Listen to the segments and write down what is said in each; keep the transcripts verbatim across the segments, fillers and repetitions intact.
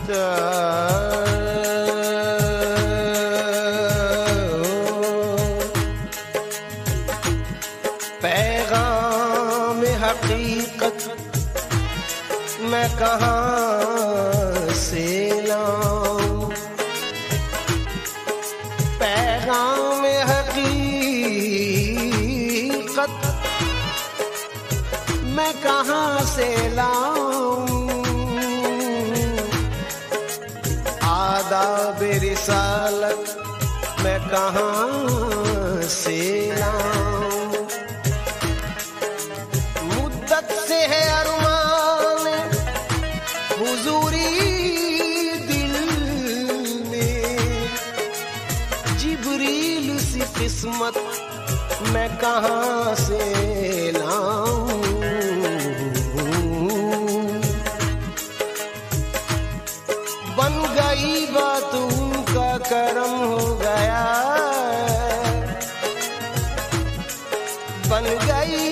पैगाम हकीकत मैं कहाँ से लाऊं, पैगाम हकीकत मैं कहाँ से लाऊं, आदाब रिसालत मैं कहाँ से लाऊं। मुद्दत से है अरमान हुजूरी दिल में, जिब्रील सी किस्मत मैं कहाँ से लाऊं। बन गई बात उनका करम हो गया, बन गई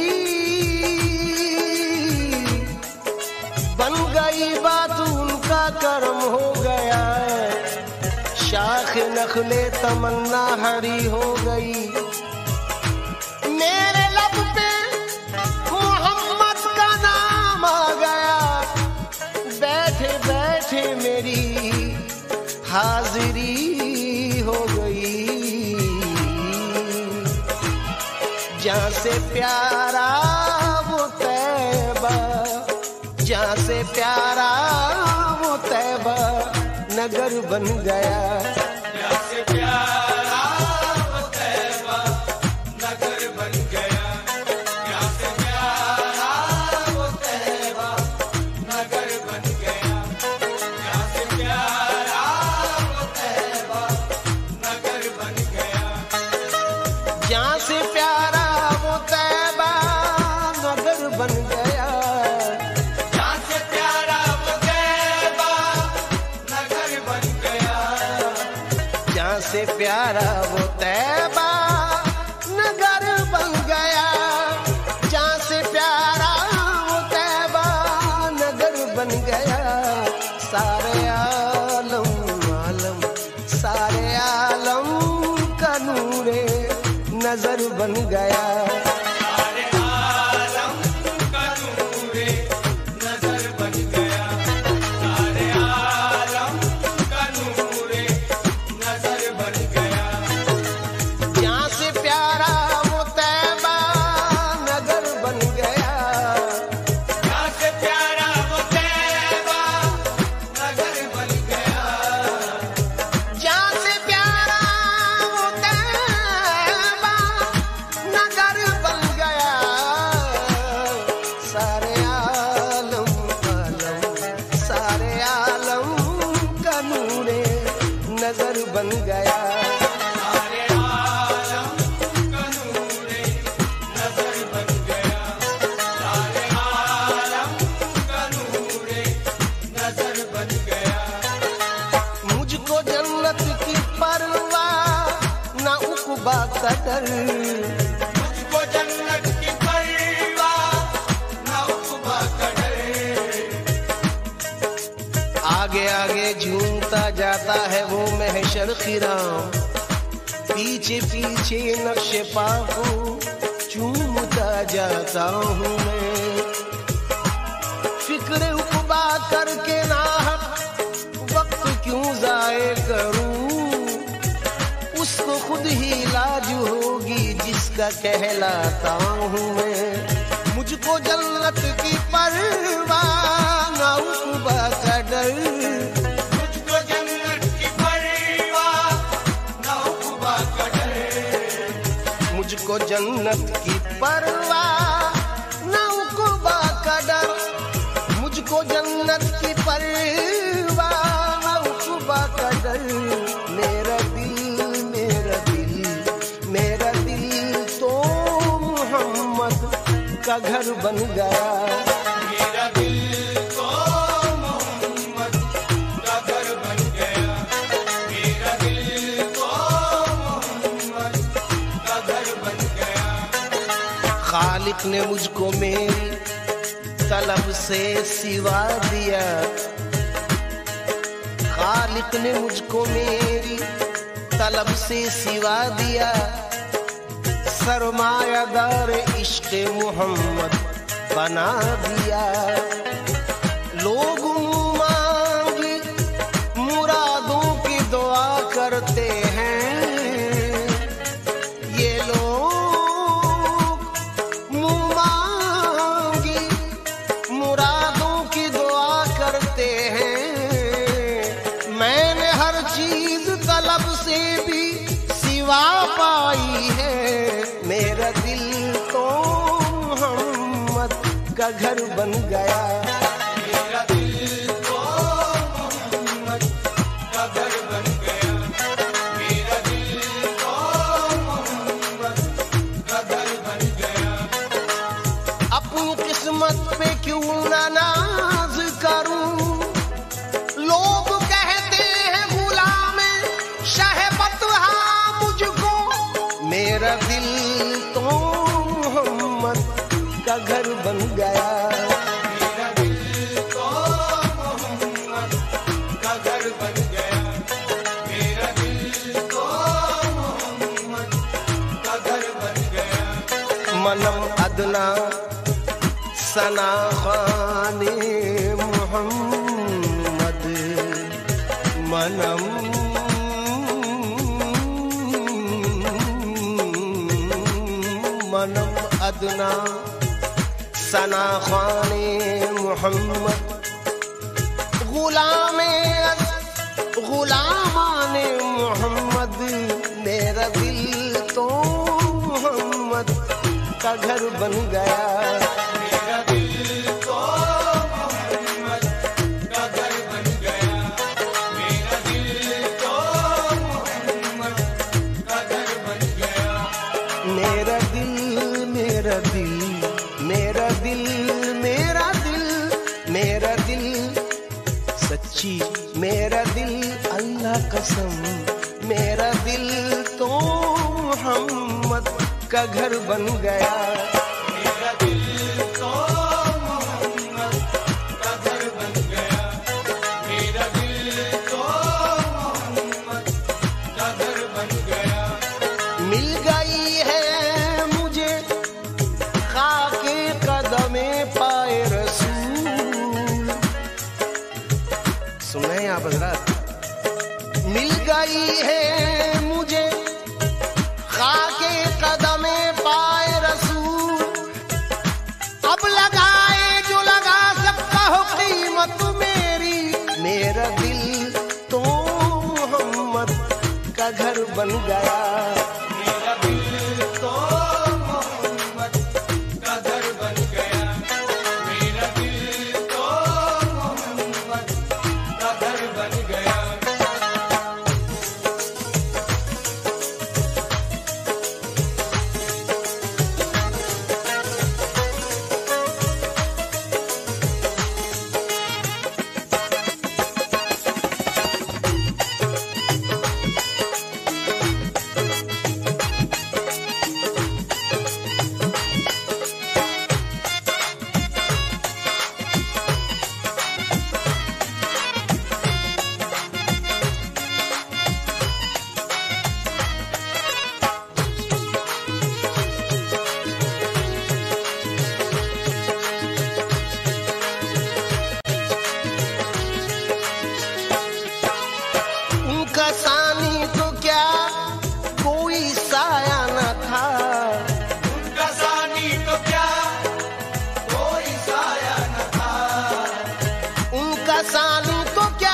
बन गई बात उनका करम हो गया, शाख नखले तमन्ना हरी हो गई। मेरे लब पे मोहम्मद का नाम आ गया, बैठे बैठे मेरी हाजिरी हो गई। जहाँ से प्यारा वो तैबा, जहाँ से प्यारा वो तैबा नगर बन गया, जहाँ से प्यारा वो तैबा नगर बन गया, जहाँ से प्यारा वो तैबा नगर बन गया, जहाँ से प्यारा वो तैबा नगर बन गया, जहाँ से प्यारा वो तैबा नगर बन गया, जहाँ से प्यारा वो तैबा नगर बन गया, जहाँ से प्यारा वो तैबा नगर बन गया, जहाँ से प्यारा वो तैबा नगर बन गया। सारे आलम आलम सारे आलम का नूरे नजर बन गया, सारे आलम का नूरे नजर बन गया, सारे आलम का नूरे नजर बन गया, जहाँ से प्यारा वो तैबा नगर बन गया, जहाँ से प्यारा वो तैबा नगर बन गया, जहाँ से प्यारा वो तैबा नगर बन गया। सारे आलम आलम सारे आलम का नूरे नजर बन गया, सारे आलम का नूरे नजर बन गया, सारे आलम का नूरे नजर बन गया। मुझको जन्नत की परवाह ना उक़बा का डर, मुझको जन्नत की परवाह ना उक़बा का डर, आगे आगे झूमता जाता है वो महशर खिराम, पीछे पीछे नक्शे पा को चूमता जाता हूँ मैं। फिक्र उक़बा करके नाहक वक्त क्यों ज़ाये करूँ, उसको खुद ही लाज होगी जिसका कहलाता हूँ मैं। मुझको जन्नत की परवाह ना उक़बा का डर, मुझको जन्नत की परवाह ना उक़बा का डर, मुझको जन्नत की परवाह ना उक़बा का डर, मुझको जन्नत की परवाह ना उक़बा का डर। मेरा दिल मेरा दिल मेरा दिल तो मोहम्मद का घर बन गया, मेरा दिल तो मोहम्मद का घर बन गया, मेरा दिल तो मोहम्मद का घर बन गया। खालिक ने मुझको मेरी तलब से सिवा दिया, खालिक ने मुझको मेरी तलब से सिवा दिया, सरमायादार इश्क़ मोहम्मद बना दिया। लोग मांगी मुरादों की दुआ करते हैं, ये लोग मांगी मुरादों की दुआ करते हैं। मैंने हर चीज तलब से भी सिवा पाई है, मेरा दिल तो मोहम्मद का घर बन गया। मेरा दिल तो मोहम्मद का घर बन गया, मेरा दिल तो मोहम्मद का घर बन गया। अपनी किस्मत पे क्यों ना नाज करूं, लोग कहते हैं गुलाम शहबत हाँ मुझको, मेरा दिल तो मोहम्मद का घर बन गया। मेरा दिल तो मोहम्मद का घर बन गया, मेरा दिल तो मोहम्मद का घर बन गया। मनम अदना सना खाने मोहम्मद, मनम मनम अदना सना खाने मोहम्मद, गुलामे गुलामाने मोहम्मद, मेरा दिल तो मोहम्मद का घर बन गया। मेरा दिल तो मोहम्मद का घर बन गया, मेरा दिल तो मोहम्मद का घर बन गया। मेरा दिल मेरा दिल मेरा दिल मेरा दिल मेरा दिल सच्ची मेरा दिल अल्लाह कसम, मेरा दिल तो मोहम्मद का घर बन गया। मेरा दिल तो मोहम्मद का घर बन गया, मेरा दिल तो मोहम्मद का घर बन गया। मिल गई है मुझे खाके कदमे पाए रसूल, सुने आप हज़रात, मिल गई है मुझे खाके कदमे पाए रसूल, अब लगाए जो लगा सकता हो कीमत मेरी, मेरा दिल तो मोहम्मद का घर बन गया। मेरा दिल तो मोहम्मद का घर बन गया, मेरा दिल तो मोहम्मद का घर बन गया। उनका सानी तो क्या कोई साया न था, उनका सानी तो क्या कोई साया न था, उनका सानी तो क्या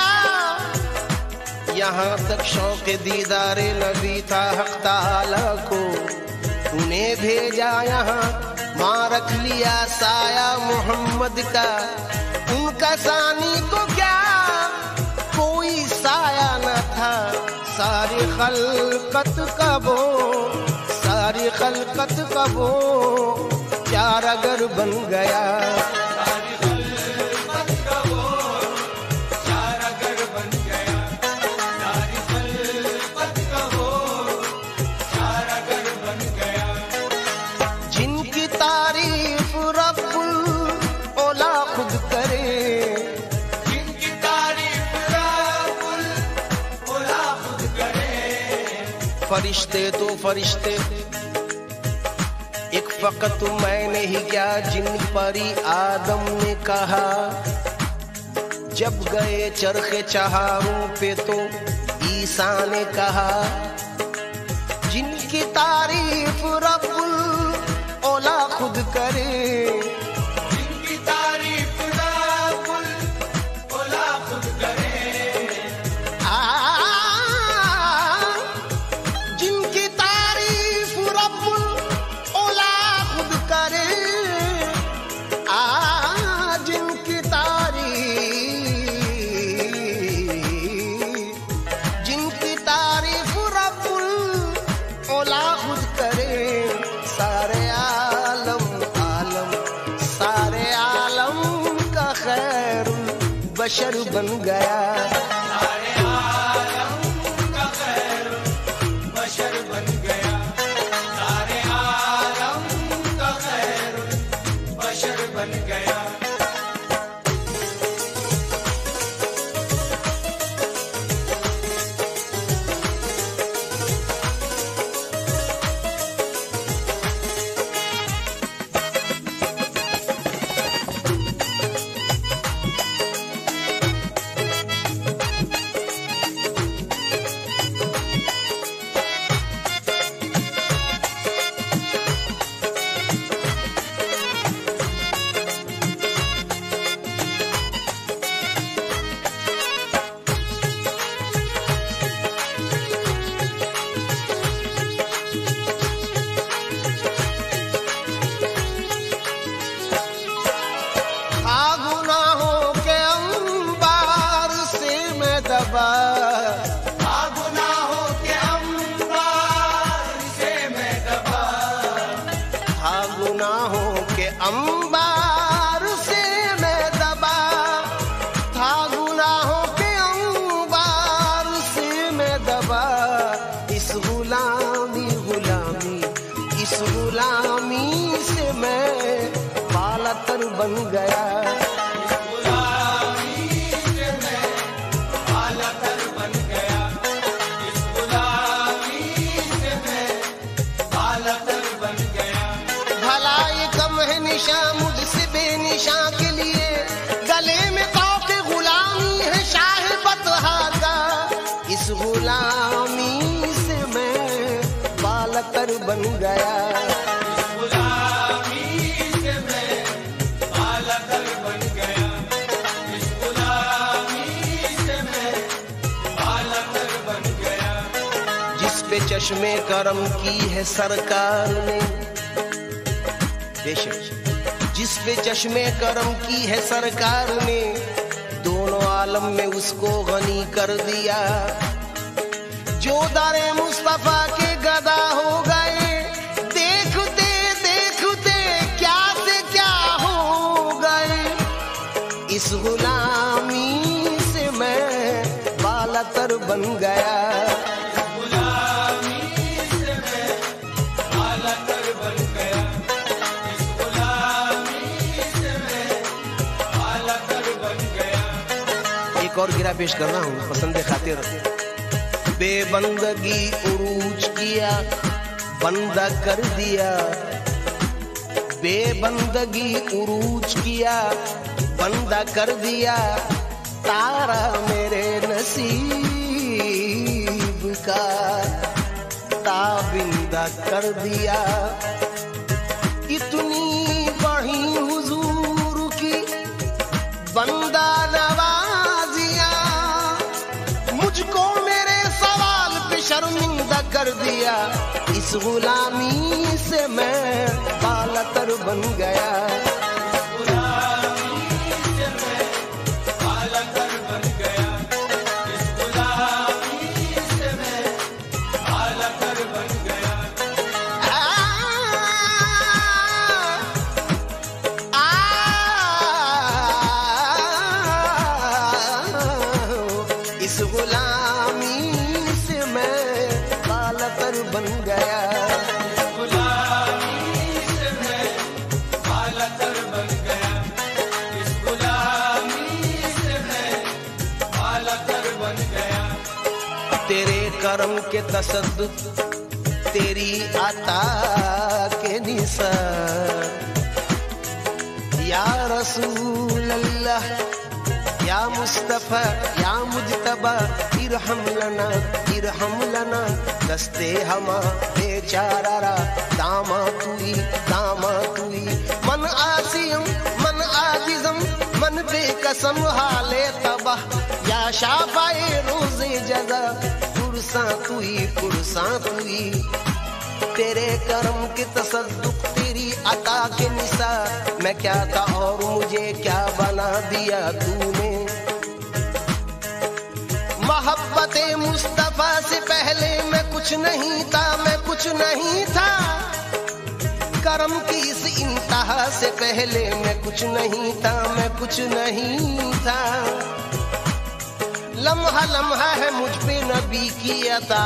यहाँ तक शौक दीदारे नबी था हक ताला को, उन्हें भेजा यहाँ माँ रख लिया साया मोहम्मद का। उनका सानी तो क्या कोई साया न था, सारी खलकत का वो सारी खलकत का वो प्यार अगर बन गया। सारी खलकत का वो प्यार अगर बन गया, सारी खलकत का वो प्यार अगर बन गया। जिनकी तारीफ रब्बुल ओला खुद करे, जिनकी तारीफ रब्बुल फरिश्ते तो फरिश्ते, एक फकत मैंने ही क्या जिन परी आदम ने कहा। जब गए चरखे चहारों पे तो ईसा ने कहा, जिनकी तारीफ रब्बुल औला खुद करे, जिनकी तारीफ रब्बुल औला खुद करे। आ, जिनकी तारीफ रब्बुल औला खुद करे, आ, जिनकी तारीफ जिनकी तारीफ रब्बुल औला खुद करे। सारे आलम आलम सारे आलम का खैर बशर बन गया। सारे आलम का खैर बशर बन गया। सारे आलम का खैर बशर बन गया। गुनाहों के अंबार से मैं दबा, हाँ गुनाहों के अंबार से मैं दबा, था गुनाहों के अंबार से मैं दबा। इस गुलामी गुलामी इस गुलामी से मैं बालतर बन गया। मुझसे बेनिशा के लिए गले में तौक़ गुलामी है शाह बतहा का। इस गुलामी से मैं बालकर बन गया। इस गुलामी से मैं बालकर बन गया। इस गुलामी से मैं बालकर बन गया। जिस पे चश्मे करम की है सरकार ने, बेशक जिस पे चश्मे करम की है सरकार ने, दोनों आलम में उसको गनी कर दिया। जो दारे मुस्तफा के गदा हो गए, देखते देखते क्या से क्या हो गए। इस गुलामी से मैं बालतर बन गया। और गिरा पेश कर रहा हूँ पसंद खातिर। बेबंदगी उरूज किया, बंदा कर दिया। बेबंदगी उरूज किया, बंदा कर दिया। तारा मेरे नसीब का ताबिंदा कर दिया। इतनी बड़ी हुजूर की बंदा नवाजिया, मुझको मेरे सवाल पे शर्मिंदा कर दिया। इस गुलामी से मैं बालतर बन गया। इस गुलामी से मैं बालतर बन गया। गुलामी से मैं बालतर करम के तसद्दुक तेरी आता के निसार। या रसूल अल्लाह या मुस्तफा या मुज्तबा इरहम लना इरहम लना दस्ते हमा बेचारा दामा तुई दामा तुई मन आसियम मन आजिजम मन बेकसम हाले तबाह या शाफाए रोज़े जज़ा पुरसा तुई पुरसा तुई। तेरे करम के तसद्दुक तेरी अता के निसार मैं क्या था और मुझे क्या बना दिया तूने। मोहब्बते मुस्तफा से पहले मैं कुछ नहीं था मैं कुछ नहीं था। करम की इस इंतहा से पहले मैं कुछ नहीं था मैं कुछ नहीं था। लम्हा लम्हा है मुझ पे नबी की अता।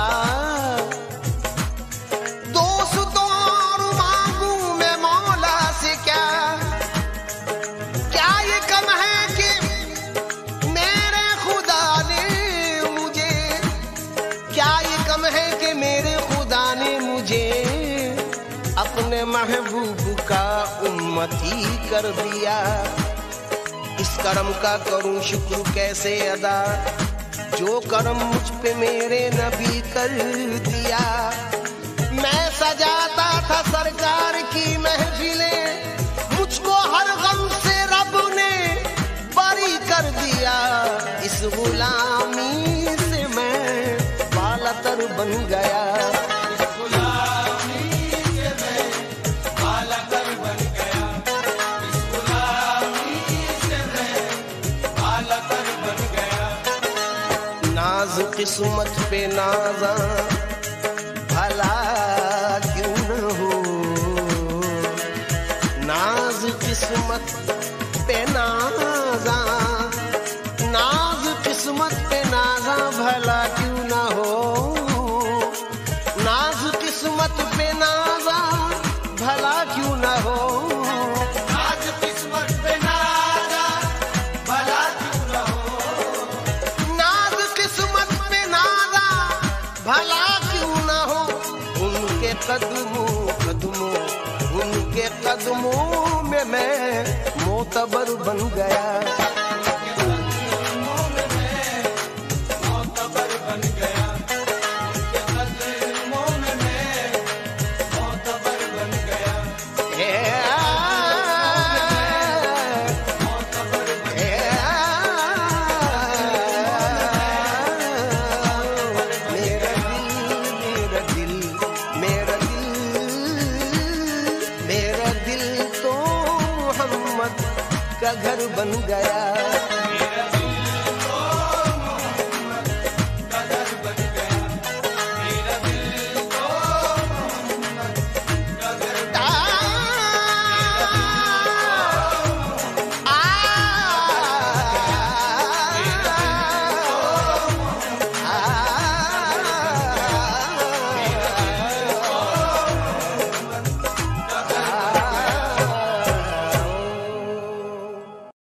दोस्तों और मांगू मैं मौला से क्या क्या ये कम है कि मेरे खुदा ने मुझे क्या ये कम है कि मेरे खुदा ने मुझे अपने महबूब का उम्मती कर दिया। इस करम का करूं शुक्र कैसे अदा जो करम मुझ पे मेरे नबी कर दिया। मैं सजाता था सरकार की महफिलें मुझको हर गम से रब ने बरी कर दिया। इस गुलामी से मैं बालतर बन गया। इस गुलामी से मैं बालकर बन गया। इस गुलामी से मैं बालकर बन गया। नाज किस्मत पे नाजा भला क्यों न हो। नाज किस्मत पे नाजा नाज किस्मत पे नाजा भला क्यों न हो। नाज किस्मत पे नाजा भला क्यों न हो। आज किस्मत पे नाजा भला क्यों न हो। नाज किस्मत पे नाजा भला क्यों न हो। उनके कदमों कदमों उनके कदमों में मैं मोतबर बन गया। मोतबर बन गया। उनके कदमों में मैं मोतबर बन गया। हे मोतबर बन हे मेरा दिल मेरा दिल मेरा दिल मेरा दिल तो मोहम्मद का घर बन गया।